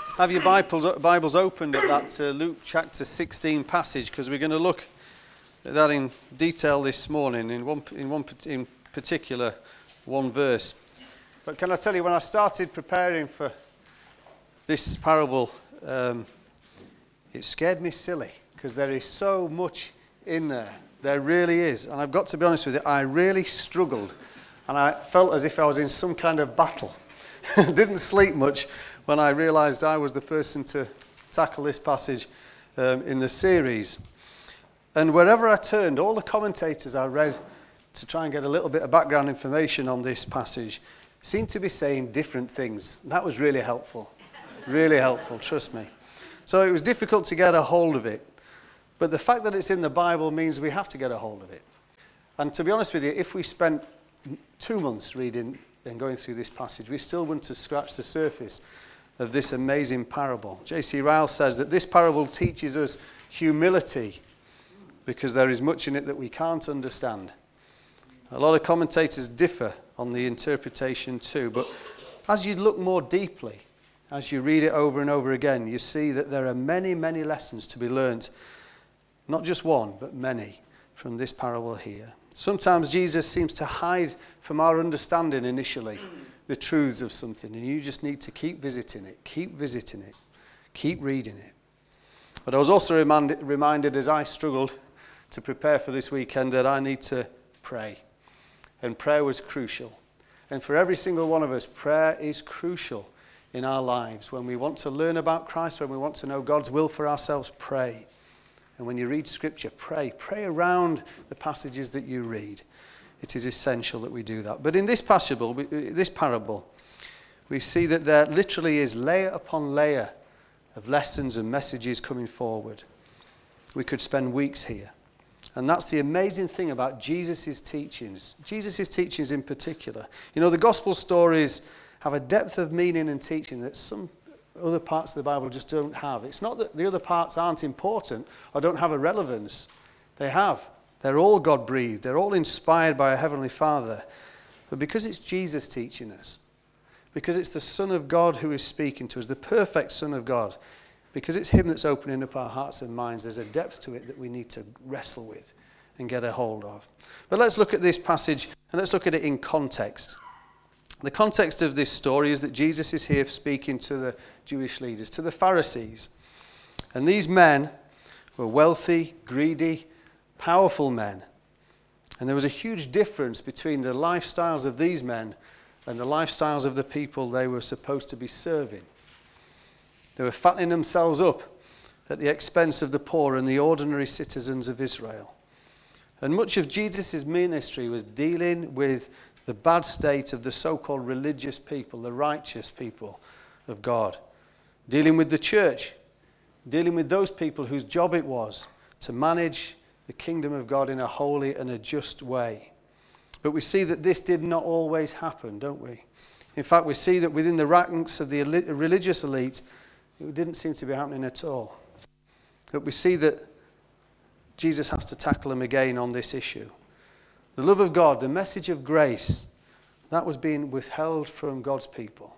Have your Bibles opened at that Luke chapter 16 passage, because we're going to look at that in detail this morning, in particular one verse. But can I tell you, when I started preparing for this parable, it scared me silly, because there is so much in there. There really is. And I've got to be honest with you, I really struggled. And I felt as if I was in some kind of battle. Didn't sleep much when I realised I was the person to tackle this passage in the series. And wherever I turned, all the commentators I read to try and get a little bit of background information on this passage seemed to be saying different things. That was really helpful. Really helpful, trust me. So it was difficult to get a hold of it. But the fact that it's in the Bible means we have to get a hold of it. And to be honest with you, if we spent 2 months reading and going through this passage, we still wouldn't have scratched the surface of this amazing parable. J.C. Ryle says that this parable teaches us humility because there is much in it that we can't understand. A lot of commentators differ on the interpretation too, but as you look more deeply, as you read it over and over again, you see that there are many, many lessons to be learnt, not just one, but many from this parable here. Sometimes Jesus seems to hide from our understanding initially the truths of something, and you just need to keep visiting it, keep reading it. But I was also reminded as I struggled to prepare for this weekend that I need to pray. And prayer was crucial. And for every single one of us, prayer is crucial in our lives. When we want to learn about Christ, when we want to know God's will for ourselves, pray. And when you read Scripture, pray. Pray around the passages that you read. It is essential that we do that. But in this parable, we see that there literally is layer upon layer of lessons and messages coming forward. We could spend weeks here. And that's the amazing thing about Jesus' teachings. Jesus' teachings in particular. You know, the gospel stories have a depth of meaning and teaching that some other parts of the Bible just don't have. It's not that the other parts aren't important or don't have a relevance. They have. They're all God-breathed. They're all inspired by a Heavenly Father. But because it's Jesus teaching us, because it's the Son of God who is speaking to us, the perfect Son of God, because it's Him that's opening up our hearts and minds, there's a depth to it that we need to wrestle with and get a hold of. But let's look at this passage and let's look at it in context. The context of this story is that Jesus is here speaking to the Jewish leaders, to the Pharisees. And these men were wealthy, greedy, powerful men. And there was a huge difference between the lifestyles of these men and the lifestyles of the people they were supposed to be serving. They were fattening themselves up at the expense of the poor and the ordinary citizens of Israel. And much of Jesus' ministry was dealing with the bad state of the so-called religious people, the righteous people of God. Dealing with the church, dealing with those people whose job it was to manage the kingdom of God in a holy and a just way. But we see that this did not always happen, don't we? In fact, we see that within the ranks of the religious elite, it didn't seem to be happening at all. But we see that Jesus has to tackle them again on this issue. The love of God, the message of grace, that was being withheld from God's people,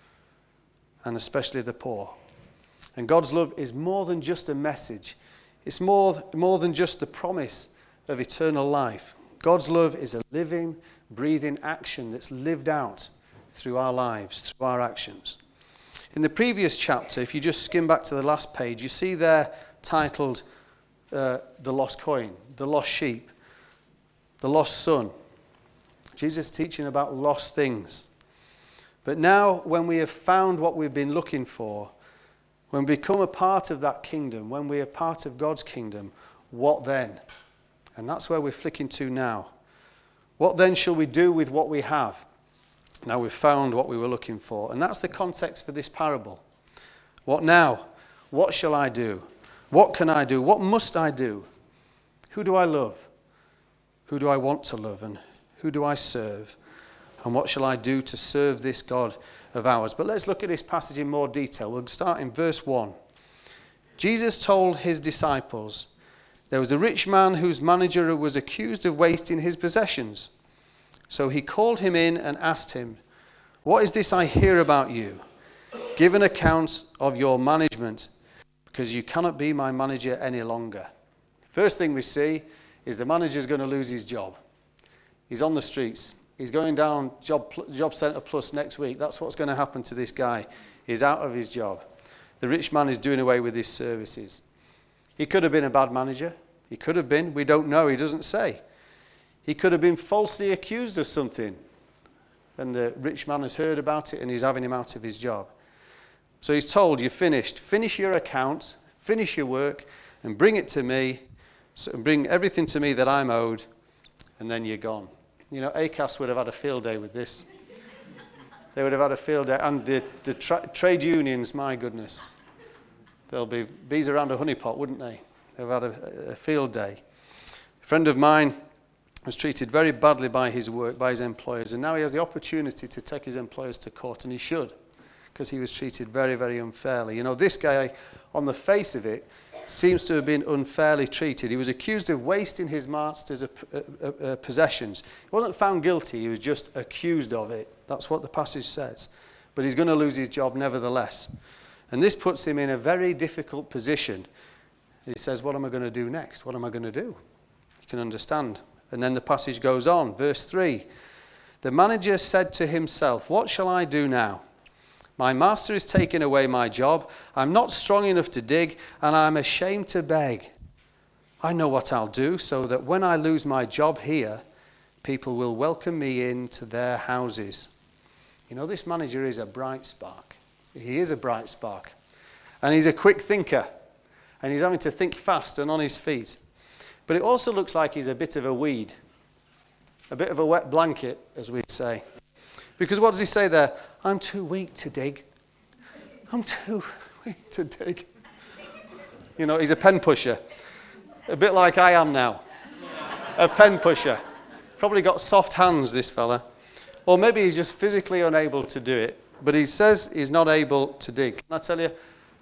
and especially the poor. And God's love is more than just a message. It's more than just the promise of eternal life. God's love is a living, breathing action that's lived out through our lives, through our actions. In the previous chapter, if you just skim back to the last page, you see there titled The Lost Coin, The Lost Sheep, The Lost Son. Jesus is teaching about lost things. But now, when we have found what we've been looking for, when we become a part of that kingdom, when we are part of God's kingdom, what then? And that's where we're flicking to now. What then shall we do with what we have? Now we've found what we were looking for. And that's the context for this parable. What now? What shall I do? What can I do? What must I do? Who do I love? Who do I want to love? And who do I serve? And what shall I do to serve this God of ours? But let's look at this passage in more detail. We'll start in verse 1. Jesus told his disciples, there was a rich man whose manager was accused of wasting his possessions. So he called him in and asked him, what is this I hear about you? Give an account of your management, because you cannot be my manager any longer. First thing we see is the manager's going to lose his job. He's on the streets. He's going down Job Centre Plus next week. That's what's going to happen to this guy. He's out of his job. The rich man is doing away with his services. He could have been a bad manager. He could have been. We don't know. He doesn't say. He could have been falsely accused of something, and the rich man has heard about it and he's having him out of his job. So he's told, you're finished. Finish your account, finish your work, and bring it to me. So bring everything to me that I'm owed, and then you're gone. You know, ACAS would have had a field day with this. They would have had a field day. And the trade unions, my goodness. There'll be bees around a honeypot, wouldn't they? They've had a field day. A friend of mine was treated very badly by his work, by his employers, and now he has the opportunity to take his employers to court, and he should, because he was treated very, very unfairly. You know, this guy, on the face of it, seems to have been unfairly treated. He was accused of wasting his master's possessions. He wasn't found guilty, he was just accused of it. That's what the passage says. But he's going to lose his job nevertheless. And this puts him in a very difficult position. He says, what am I going to do next? What am I going to do? You can understand. And then the passage goes on, verse 3. The manager said to himself, what shall I do now? My master is taking away my job. I'm not strong enough to dig, and I'm ashamed to beg. I know what I'll do, so that when I lose my job here, people will welcome me into their houses. You know, this manager is a bright spark. He is a bright spark. And he's a quick thinker. And he's having to think fast and on his feet. But it also looks like he's a bit of a weed. A bit of a wet blanket, as we say. Because what does he say there? I'm too weak to dig. I'm too weak to dig. You know, he's a pen pusher. A bit like I am now. A pen pusher. Probably got soft hands, this fella. Or maybe he's just physically unable to do it. But he says he's not able to dig. Can I tell you,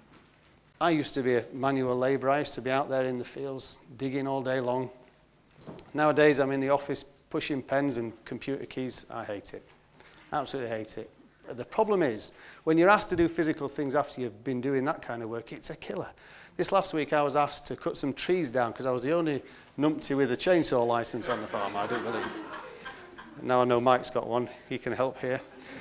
I used to be a manual labourer. I used to be out there in the fields, digging all day long. Nowadays, I'm in the office pushing pens and computer keys. I hate it. Absolutely hate it. The problem is, when you're asked to do physical things after you've been doing that kind of work, it's a killer. This last week, I was asked to cut some trees down because I was the only numpty with a chainsaw license on the farm, I don't believe. Now I know Mike's got one. He can help here.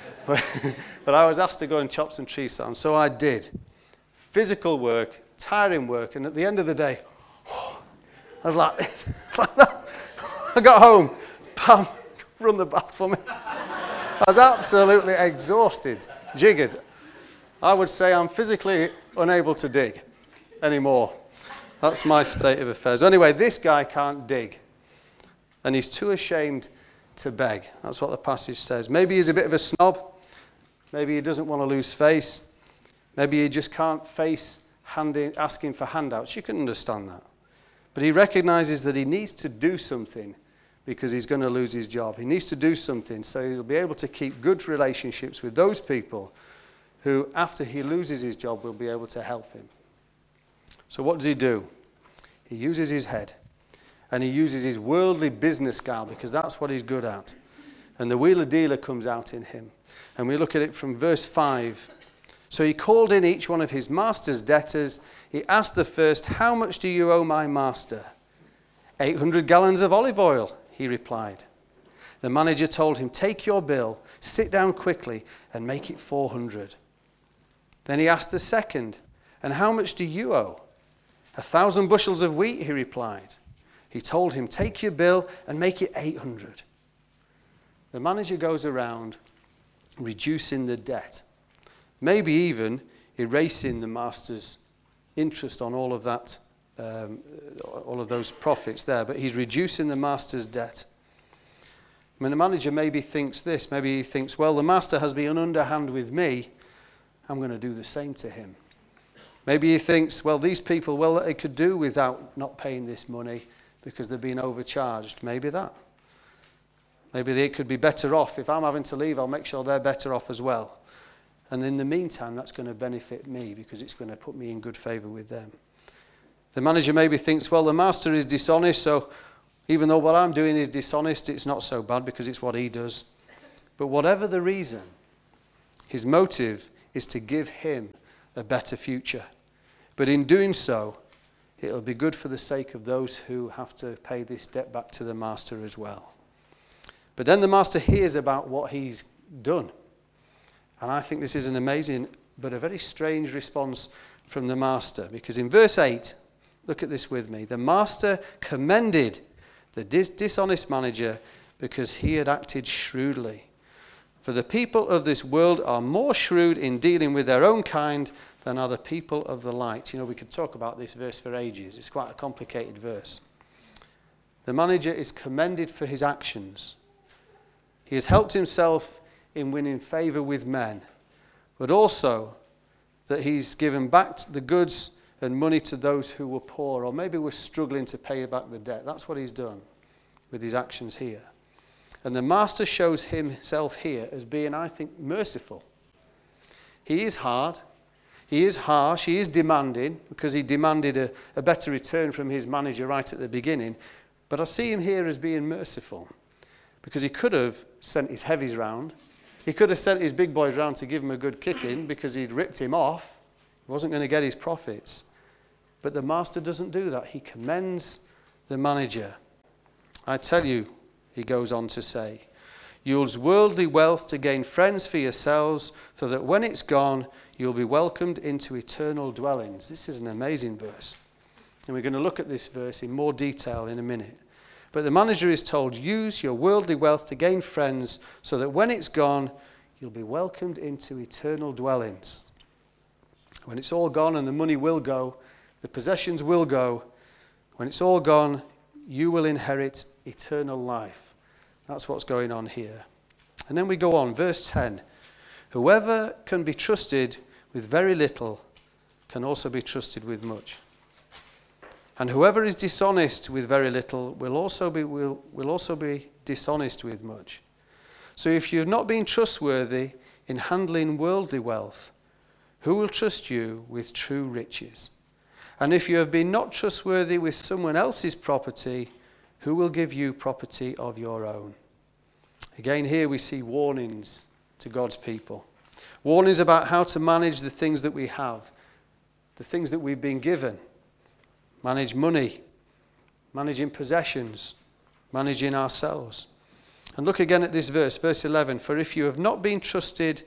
But I was asked to go and chop some trees down, so I did. Physical work, tiring work, and at the end of the day, I was like that. I got home, bam, run the bath for me. I was absolutely exhausted, jiggered. I would say I'm physically unable to dig anymore. That's my state of affairs. Anyway, this guy can't dig, and he's too ashamed to beg. That's what the passage says. Maybe he's a bit of a snob. Maybe he doesn't want to lose face. Maybe he just can't face asking for handouts. You can understand that. But he recognizes that he needs to do something because he's going to lose his job. He needs to do something so he'll be able to keep good relationships with those people who, after he loses his job, will be able to help him. So what does he do? He uses his head. And he uses his worldly business guile because that's what he's good at. And the wheeler dealer comes out in him. And we look at it from verse 5. So he called in each one of his master's debtors. He asked the first, how much do you owe my master? 800 gallons of olive oil, he replied. The manager told him, take your bill, sit down quickly, and make it 400. Then he asked the second, and how much do you owe? 1,000 bushels of wheat, he replied. He told him, take your bill and make it 800. The manager goes around reducing the debt. Maybe even erasing the master's interest on all of that, all of those profits there. But he's reducing the master's debt. I mean, the manager maybe thinks this. Maybe he thinks, well, the master has been underhand with me. I'm going to do the same to him. Maybe he thinks, well, these people, well, they could do without not paying this money because they're being overcharged. Maybe that. Maybe they could be better off. If I'm having to leave, I'll make sure they're better off as well. And in the meantime, that's going to benefit me because it's going to put me in good favour with them. The manager maybe thinks, well, the master is dishonest, so even though what I'm doing is dishonest, it's not so bad because it's what he does. But whatever the reason, his motive is to give him a better future. But in doing so, it'll be good for the sake of those who have to pay this debt back to the master as well. But then the master hears about what he's done. And I think this is an amazing, but a very strange response from the master. Because in verse 8, look at this with me. The master commended the dishonest manager because he had acted shrewdly. For the people of this world are more shrewd in dealing with their own kind than are the people of the light. You know, we could talk about this verse for ages. It's quite a complicated verse. The manager is commended for his actions. He has helped himself in winning favour with men, but also that he's given back the goods and money to those who were poor or maybe were struggling to pay back the debt. That's what he's done with his actions here. And the master shows himself here as being, I think, merciful. He is hard. He is harsh. He is demanding because he demanded a better return from his manager right at the beginning. But I see him here as being merciful because he could have sent his heavies round. He could have sent his big boys round to give him a good kicking because he'd ripped him off. He wasn't going to get his profits. But the master doesn't do that. He commends the manager. I tell you, he goes on to say, use worldly wealth to gain friends for yourselves, so that when it's gone, you'll be welcomed into eternal dwellings. This is an amazing verse. And we're going to look at this verse in more detail in a minute. But the manager is told, use your worldly wealth to gain friends, so that when it's gone, you'll be welcomed into eternal dwellings. When it's all gone, and the money will go, the possessions will go, when it's all gone, you will inherit eternal life. That's what's going on here. And then we go on, verse 10. Whoever can be trusted with very little can also be trusted with much. And whoever is dishonest with very little will also be dishonest with much. So if you've not been trustworthy in handling worldly wealth, who will trust you with true riches? And if you have been not trustworthy with someone else's property, who will give you property of your own? Again, here we see warnings to God's people. Warnings about how to manage the things that we have, the things that we've been given. Manage money, managing possessions, managing ourselves. And look again at this verse, verse 11. For if you have not been trustworthy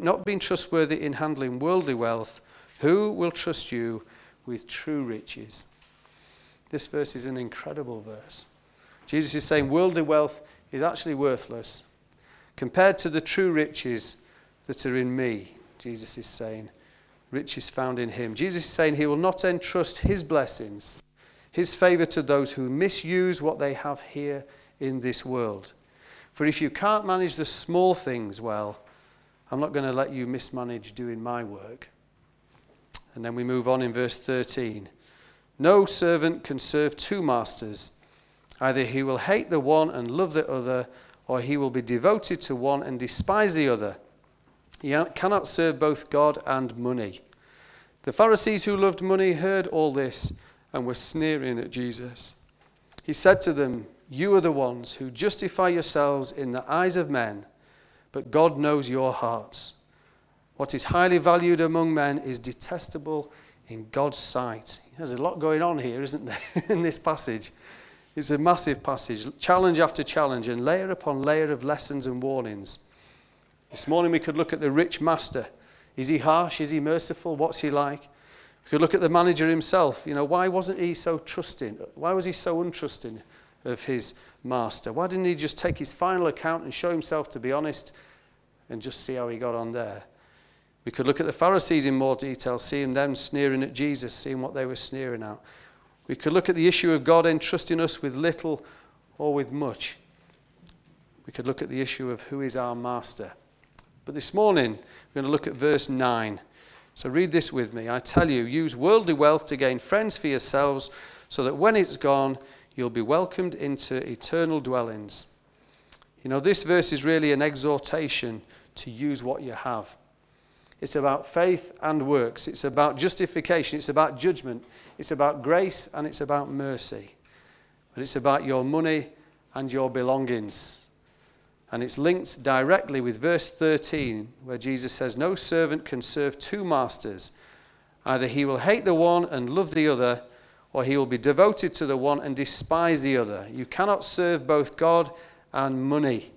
in handling worldly wealth, who will trust you with true riches? This verse is an incredible verse. Jesus is saying worldly wealth is actually worthless compared to the true riches that are in me. Jesus is saying riches found in him. Jesus is saying he will not entrust his blessings, his favour to those who misuse what they have here in this world. For if you can't manage the small things well, I'm not going to let you mismanage doing my work. And then we move on in verse 13. No servant can serve two masters. Either he will hate the one and love the other, or he will be devoted to one and despise the other. You cannot serve both God and money. The Pharisees who loved money heard all this and were sneering at Jesus. He said to them, you are the ones who justify yourselves in the eyes of men, but God knows your hearts. What is highly valued among men is detestable in God's sight. There's a lot going on here, isn't there, in this passage? It's a massive passage, challenge after challenge, and layer upon layer of lessons and warnings. This morning we could look at the rich master. Is he harsh? Is he merciful? What's he like? We could look at the manager himself. You know, why wasn't he so trusting? Why was he so untrusting of his master? Why didn't he just take his final account and show himself to be honest and just see how he got on there? We could look at the Pharisees in more detail, seeing them sneering at Jesus, seeing what they were sneering at. We could look at the issue of God entrusting us with little or with much. We could look at the issue of who is our master. But this morning, we're going to look at verse 9. So read this with me. I tell you, use worldly wealth to gain friends for yourselves, so that when it's gone, you'll be welcomed into eternal dwellings. You know, this verse is really an exhortation to use what you have. It's about faith and works. It's about justification. It's about judgment. It's about grace and it's about mercy. But it's about your money and your belongings. And it's linked directly with verse 13, where Jesus says, no servant can serve two masters. Either he will hate the one and love the other, or he will be devoted to the one and despise the other. You cannot serve both God and money.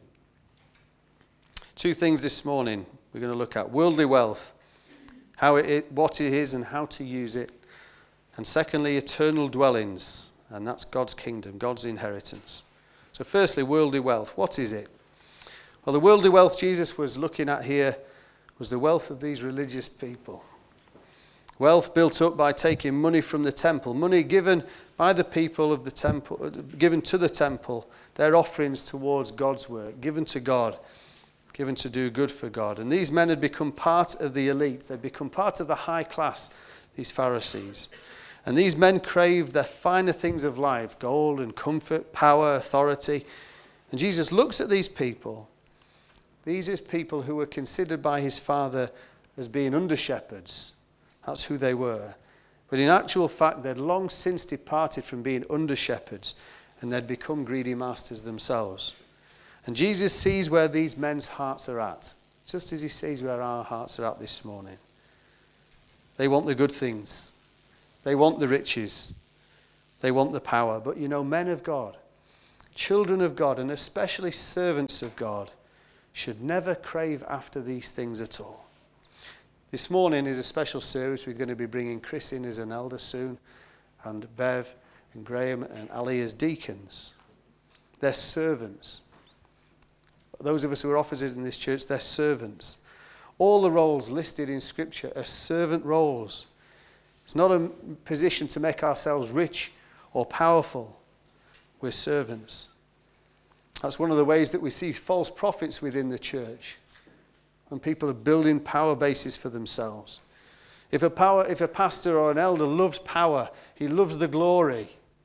Two things this morning we're going to look at. Worldly wealth, what it is and how to use it. And secondly, eternal dwellings, and that's God's kingdom, God's inheritance. So firstly, worldly wealth. What is it? Well, the worldly wealth Jesus was looking at here was the wealth of these religious people. Wealth built up by taking money from the temple, money given by the people of the temple, given to the temple, their offerings towards God's work, given to God, given to do good for God. And these men had become part of the elite. They'd become part of the high class, these Pharisees. And these men craved the finer things of life, gold and comfort, power, authority. And Jesus looks at these people. These are people who were considered by his Father as being under-shepherds. That's who they were. But in actual fact, they'd long since departed from being under-shepherds, and they'd become greedy masters themselves. And Jesus sees where these men's hearts are at, just as he sees where our hearts are at this morning. They want the good things. They want the riches. They want the power. But you know, men of God, children of God, and especially servants of God, should never crave after these things at all. This morning is a special service. We're going to be bringing Chris in as an elder soon, and Bev and Graham and Ali as deacons. They're servants. Those of us who are officers in this church, they're servants. All the roles listed in Scripture are servant roles. It's not a position to make ourselves rich or powerful. We're servants. That's one of the ways that we see false prophets within the church, when people are building power bases for themselves. If a pastor or an elder loves power, he loves the glory,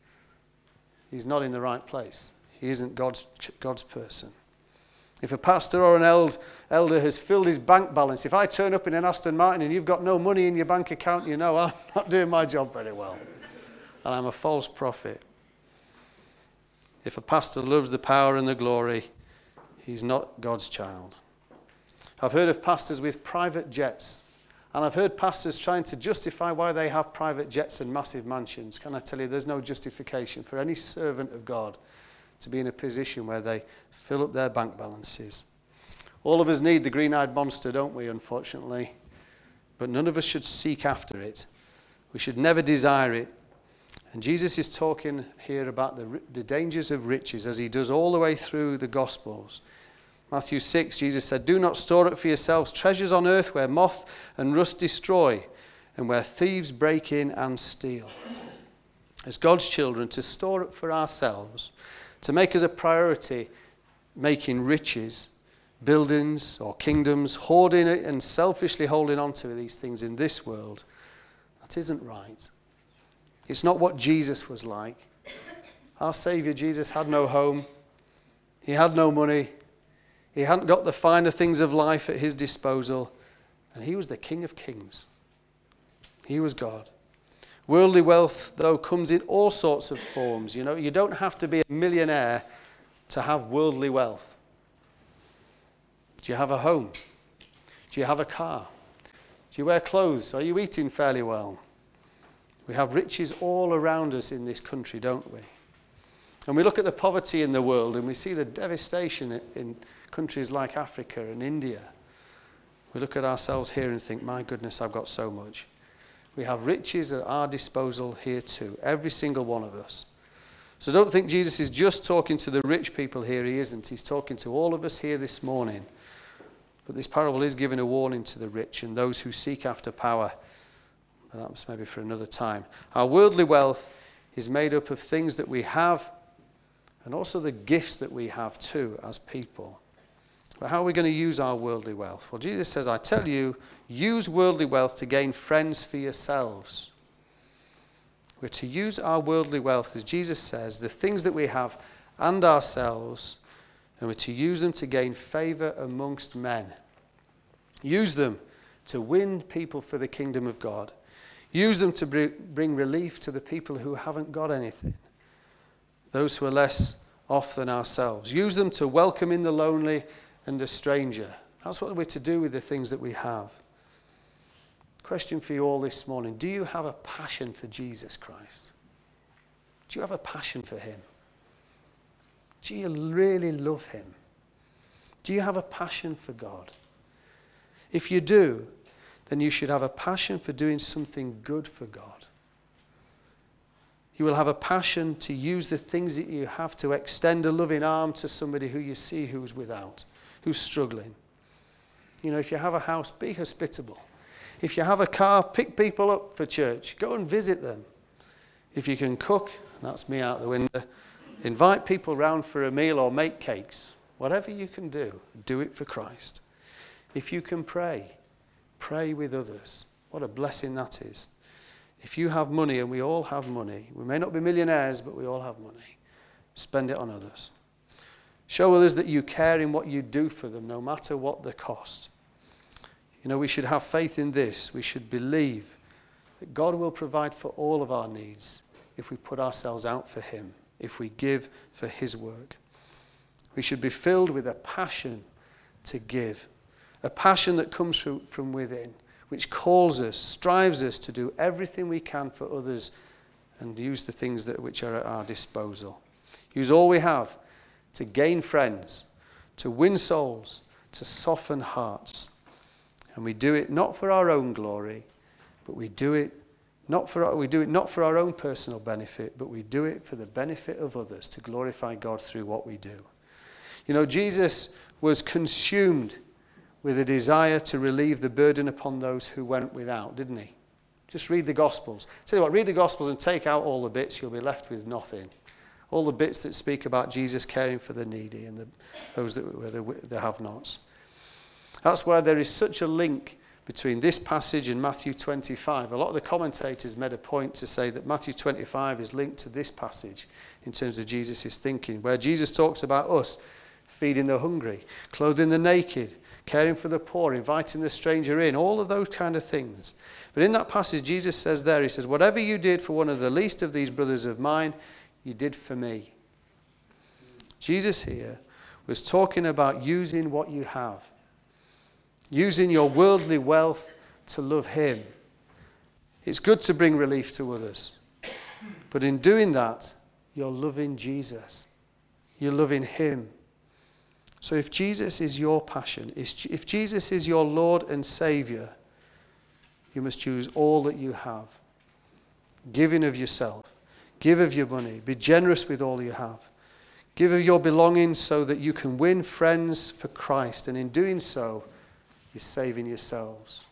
he's not in the right place. He isn't God's person. If a pastor or an elder has filled his bank balance, if I turn up in an Aston Martin and you've got no money in your bank account, you know I'm not doing my job very well. And I'm a false prophet. If a pastor loves the power and the glory, he's not God's child. I've heard of pastors with private jets, and I've heard pastors trying to justify why they have private jets and massive mansions. Can I tell you, there's no justification for any servant of God to be in a position where they fill up their bank balances. All of us need the green-eyed monster, don't we, unfortunately? But none of us should seek after it. We should never desire it. And Jesus is talking here about the dangers of riches, as he does all the way through the Gospels. Matthew 6, Jesus said, do not store up for yourselves treasures on earth where moth and rust destroy and where thieves break in and steal. As God's children, to store up for ourselves, to make us a priority, making riches, buildings or kingdoms, hoarding it and selfishly holding on to these things in this world, that isn't right. It's not what Jesus was like. Our Saviour Jesus had no home. He had no money. He hadn't got the finer things of life at his disposal. And he was the King of Kings. He was God. Worldly wealth, though, comes in all sorts of forms. You know, you don't have to be a millionaire to have worldly wealth. Do you have a home? Do you have a car? Do you wear clothes? Are you eating fairly well? We have riches all around us in this country, don't we? And we look at the poverty in the world and we see the devastation in countries like Africa and India. We look at ourselves here and think, my goodness, I've got so much. We have riches at our disposal here too, every single one of us. So don't think Jesus is just talking to the rich people here. He isn't. He's talking to all of us here this morning. But this parable is giving a warning to the rich and those who seek after power. But that's maybe for another time. Our worldly wealth is made up of things that we have and also the gifts that we have too as people. But how are we going to use our worldly wealth? Well, Jesus says, I tell you, use worldly wealth to gain friends for yourselves. We're to use our worldly wealth, as Jesus says, the things that we have and ourselves, and we're to use them to gain favor amongst men. Use them to win people for the kingdom of God. Use them to bring relief to the people who haven't got anything. Those who are less than ourselves. Use them to welcome in the lonely and the stranger. That's what we're to do with the things that we have. Question for you all this morning. Do you have a passion for Jesus Christ? Do you have a passion for him? Do you really love him? Do you have a passion for God? If you do, then you should have a passion for doing something good for God. You will have a passion to use the things that you have to extend a loving arm to somebody who you see who's without, who's struggling. You know, if you have a house, be hospitable. If you have a car, pick people up for church. Go and visit them. If you can cook, that's me out the window, invite people round for a meal or make cakes. Whatever you can do it for Christ. If you can pray with others. What a blessing that is. If you have money, and we all have money, we may not be millionaires, but we all have money, spend it on others. Show others that you care in what you do for them, no matter what the cost. You know, we should have faith in this. We should believe that God will provide for all of our needs if we put ourselves out for him, if we give for his work. We should be filled with a passion to give, a passion that comes from within, which calls us, strives us to do everything we can for others and use the things which are at our disposal. Use all we have to gain friends, to win souls, to soften hearts. And we do it not for our own glory, but we do it not for our own personal benefit, but we do it for the benefit of others, to glorify God through what we do. You know, Jesus was consumed with a desire to relieve the burden upon those who went without, didn't he? Just read the Gospels. Tell you what, read the Gospels and take out all the bits, you'll be left with nothing. All the bits that speak about Jesus caring for the needy and those that were the have-nots. That's why there is such a link between this passage and Matthew 25. A lot of the commentators made a point to say that Matthew 25 is linked to this passage in terms of Jesus' thinking, where Jesus talks about us feeding the hungry, clothing the naked, caring for the poor, inviting the stranger in, all of those kind of things. But in that passage, Jesus says there, he says, whatever you did for one of the least of these brothers of mine, you did for me. Jesus here was talking about using what you have, using your worldly wealth to love him. It's good to bring relief to others, but in doing that, you're loving Jesus. You're loving him. So if Jesus is your passion, if Jesus is your Lord and Saviour, you must use all that you have. Giving of yourself. Give of your money. Be generous with all you have. Give of your belongings so that you can win friends for Christ. And in doing so, you're saving yourselves.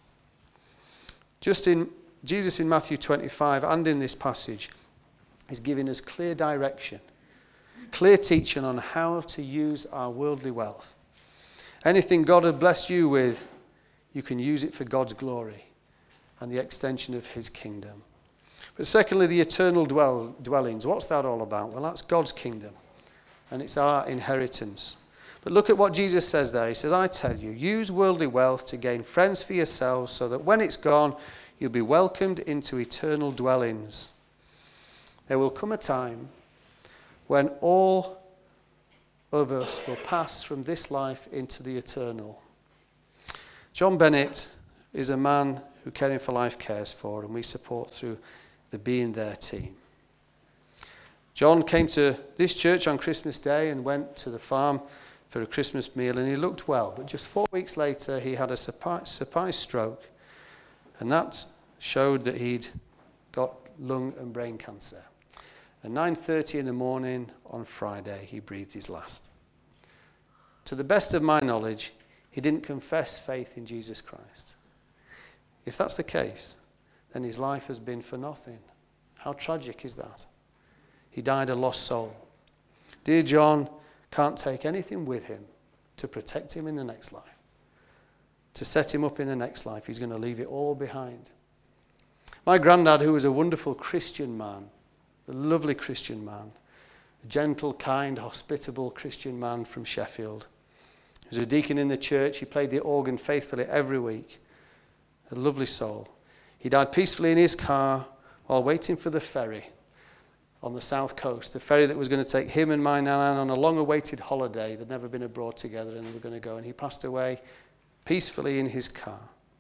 Jesus in Matthew 25 and in this passage is giving us clear direction. Clear teaching on how to use our worldly wealth. Anything God had blessed you with, you can use it for God's glory and the extension of his kingdom. But secondly, the eternal dwellings. What's that all about? Well, that's God's kingdom, and it's our inheritance. But look at what Jesus says there. He says, I tell you, use worldly wealth to gain friends for yourselves, so that when it's gone, you'll be welcomed into eternal dwellings. There will come a time when all of us will pass from this life into the eternal. John Bennett is a man who Caring for Life cares for, and we support through the Being There team. John came to this church on Christmas Day and went to the farm for a Christmas meal, and he looked well, but just 4 weeks later he had a surprise stroke, and that showed that he'd got lung and brain cancer. At 9:30 in the morning on Friday, he breathed his last. To the best of my knowledge, he didn't confess faith in Jesus Christ. If that's the case, then his life has been for nothing. How tragic is that? He died a lost soul. Dear John can't take anything with him to protect him in the next life, to set him up in the next life. He's going to leave it all behind. My granddad, who was a wonderful Christian man, a lovely Christian man, a gentle, kind, hospitable Christian man from Sheffield. He was a deacon in the church. He played the organ faithfully every week. A lovely soul. He died peacefully in his car while waiting for the ferry on the south coast, the ferry that was going to take him and my nan on a long-awaited holiday. They'd never been abroad together, and they were going to go, and he passed away peacefully in his car.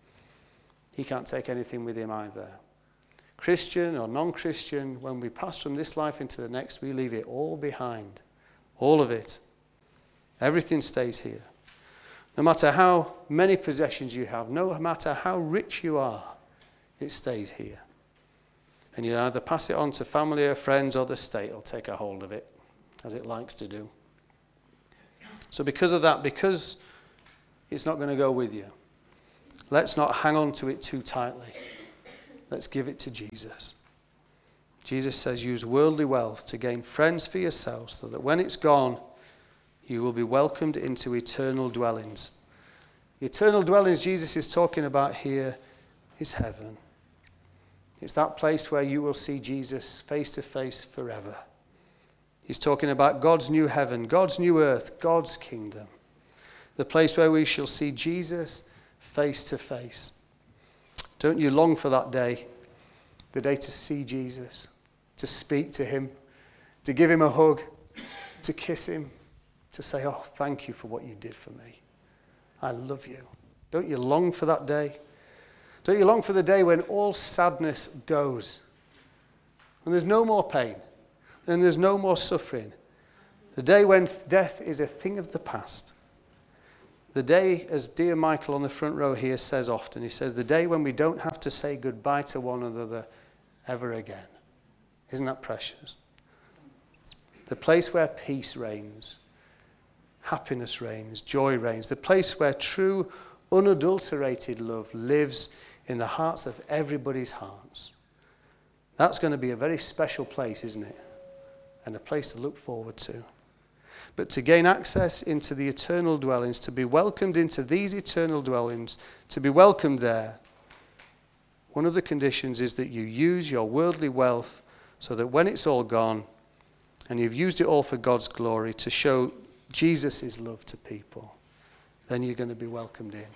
He can't take anything with him either. Christian or non-Christian, when we pass from this life into the next, we leave it all behind. All of it. Everything stays here. No matter how many possessions you have, no matter how rich you are, it stays here. And you either pass it on to family or friends, or the state will take a hold of it, as it likes to do. So because of that, because it's not going to go with you, let's not hang on to it too tightly. Let's give it to Jesus. Jesus says, use worldly wealth to gain friends for yourselves, so that when it's gone, you will be welcomed into eternal dwellings. The eternal dwellings Jesus is talking about here is heaven. It's that place where you will see Jesus face to face forever. He's talking about God's new heaven, God's new earth, God's kingdom. The place where we shall see Jesus face to face. Don't you long for that day? The day to see Jesus, to speak to him, to give him a hug, to kiss him, to say, oh, thank you for what you did for me. I love you. Don't you long for that day? Don't you long for the day when all sadness goes? And there's no more pain. And there's no more suffering. The day when death is a thing of the past. The day, as dear Michael on the front row here says often, he says, the day when we don't have to say goodbye to one another ever again. Isn't that precious? The place where peace reigns, happiness reigns, joy reigns. The place where true, unadulterated love lives in the hearts of everybody's hearts. That's going to be a very special place, isn't it? And a place to look forward to. But to gain access into the eternal dwellings, to be welcomed into these eternal dwellings, to be welcomed there, one of the conditions is that you use your worldly wealth so that when it's all gone, and you've used it all for God's glory, to show Jesus' love to people, then you're going to be welcomed in.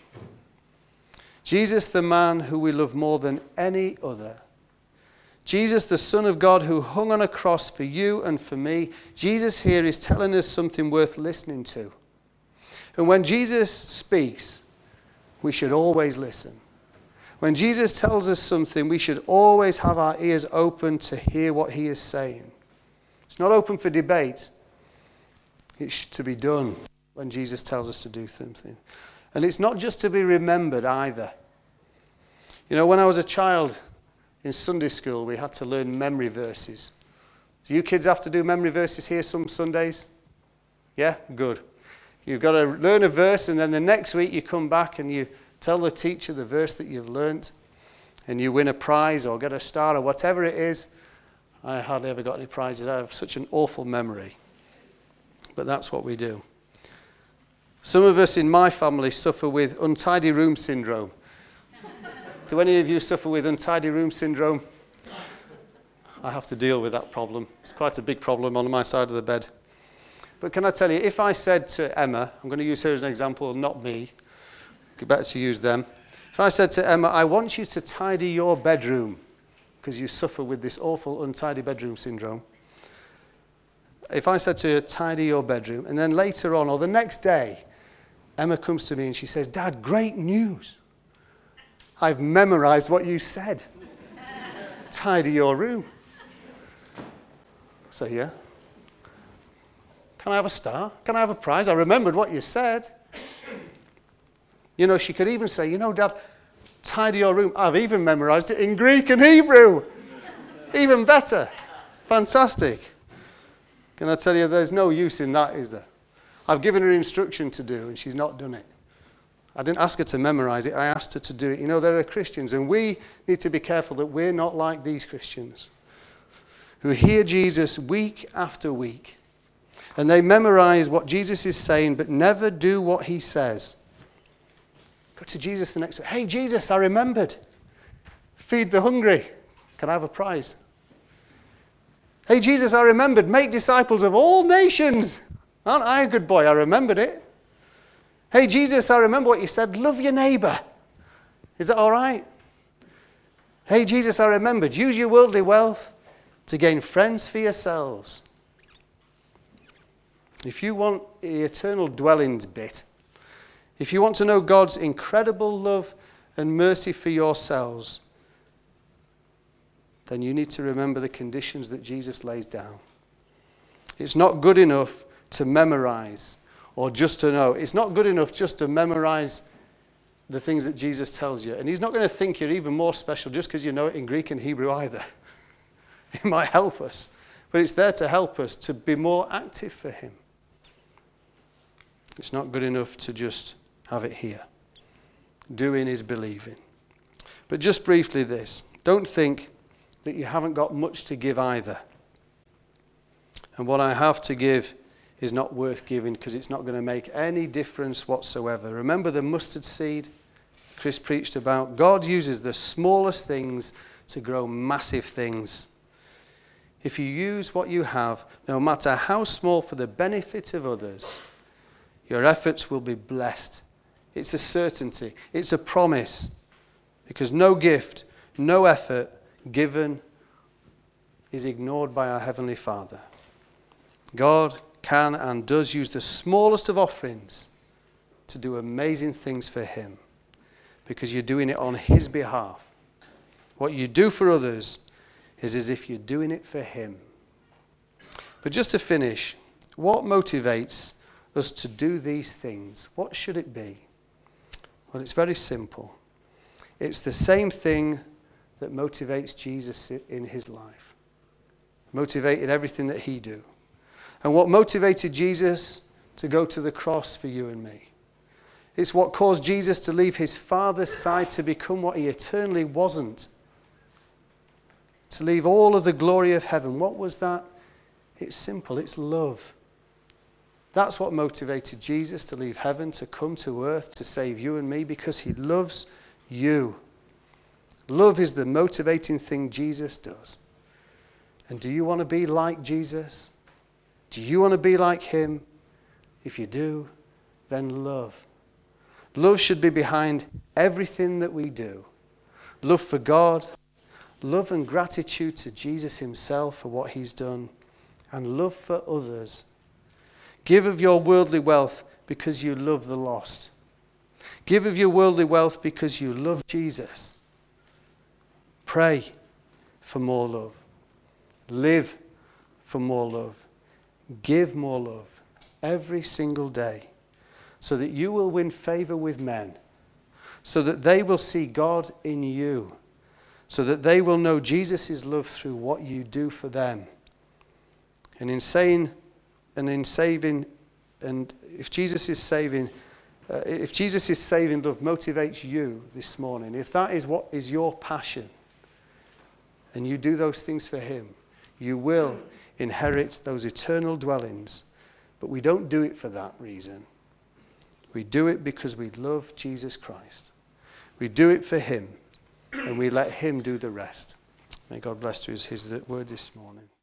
Jesus, the man who we love more than any other. Jesus, the Son of God who hung on a cross for you and for me. Jesus here is telling us something worth listening to. And when Jesus speaks, we should always listen. When Jesus tells us something, we should always have our ears open to hear what he is saying. It's not open for debate. It's to be done when Jesus tells us to do something. And it's not just to be remembered either. You know, when I was a child in Sunday school, we had to learn memory verses. Do you kids have to do memory verses here some Sundays? Yeah? Good. You've got to learn a verse, and then the next week you come back and you tell the teacher the verse that you've learnt, and you win a prize or get a star or whatever it is. I hardly ever got any prizes. I have such an awful memory. But that's what we do. Some of us in my family suffer with untidy room syndrome. Do any of you suffer with untidy room syndrome? I have to deal with that problem. It's quite a big problem on my side of the bed. But can I tell you, if I said to Emma, I'm going to use her as an example, not me, better to use them. If I said to Emma, I want you to tidy your bedroom, because you suffer with this awful untidy bedroom syndrome. If I said to her, tidy your bedroom, and then later on, or the next day, Emma comes to me and she says, Dad, great news. I've memorized what you said. Tidy your room. So, yeah. Can I have a star? Can I have a prize? I remembered what you said. You know, she could even say, you know, Dad, tidy your room. I've even memorized it in Greek and Hebrew. Even better. Fantastic. Can I tell you, there's no use in that, is there? I've given her instruction to do, and she's not done it. I didn't ask her to memorize it. I asked her to do it. You know, there are Christians, and we need to be careful that we're not like these Christians who hear Jesus week after week, and they memorize what Jesus is saying, but never do what he says. Go to Jesus the next week. Hey, Jesus, I remembered. Feed the hungry. Can I have a prize? Hey, Jesus, I remembered. Make disciples of all nations. Aren't I a good boy? I remembered it. Hey, Jesus, I remember what you said. Love your neighbor. Is that all right? Hey, Jesus, I remembered. Use your worldly wealth to gain friends for yourselves. If you want the eternal dwellings bit, if you want to know God's incredible love and mercy for yourselves, then you need to remember the conditions that Jesus lays down. It's not good enough to memorize or just to know. It's not good enough just to memorize the things that Jesus tells you. And he's not going to think you're even more special just because you know it in Greek and Hebrew either. It might help us, but it's there to help us to be more active for him. It's not good enough to just have it here. Doing is believing. But just briefly this. Don't think that you haven't got much to give either. And what I have to give is not worth giving because it's not going to make any difference whatsoever. Remember the mustard seed Chris preached about? God uses the smallest things to grow massive things. If you use what you have, no matter how small, for the benefit of others, your efforts will be blessed. It's a certainty. It's a promise. Because no gift, no effort given is ignored by our Heavenly Father. God can and does use the smallest of offerings to do amazing things for him. Because you're doing it on his behalf. What you do for others is as if you're doing it for him. But just to finish, what motivates us to do these things? What should it be? Well, it's very simple. It's the same thing that motivates Jesus in his life. Motivated everything that he do. And what motivated Jesus to go to the cross for you and me. It's what caused Jesus to leave his Father's side to become what he eternally wasn't. To leave all of the glory of heaven. What was that? It's simple. It's love. That's what motivated Jesus to leave heaven, to come to earth, to save you and me, because he loves you. Love is the motivating thing Jesus does. And do you want to be like Jesus? Do you want to be like him? If you do, then love. Love should be behind everything that we do. Love for God, love and gratitude to Jesus himself for what he's done, and love for others. Give of your worldly wealth because you love the lost. Give of your worldly wealth because you love Jesus. Pray for more love. Live for more love. Give more love every single day so that you will win favor with men, so that they will see God in you, so that they will know Jesus' love through what you do for them. And in saying and in saving, and if Jesus' saving love motivates you this morning, if that is what is your passion, and you do those things for him, you will inherit those eternal dwellings. But we don't do it for that reason. We do it because we love Jesus Christ. We do it for him, and we let him do the rest. May God bless to us his word this morning.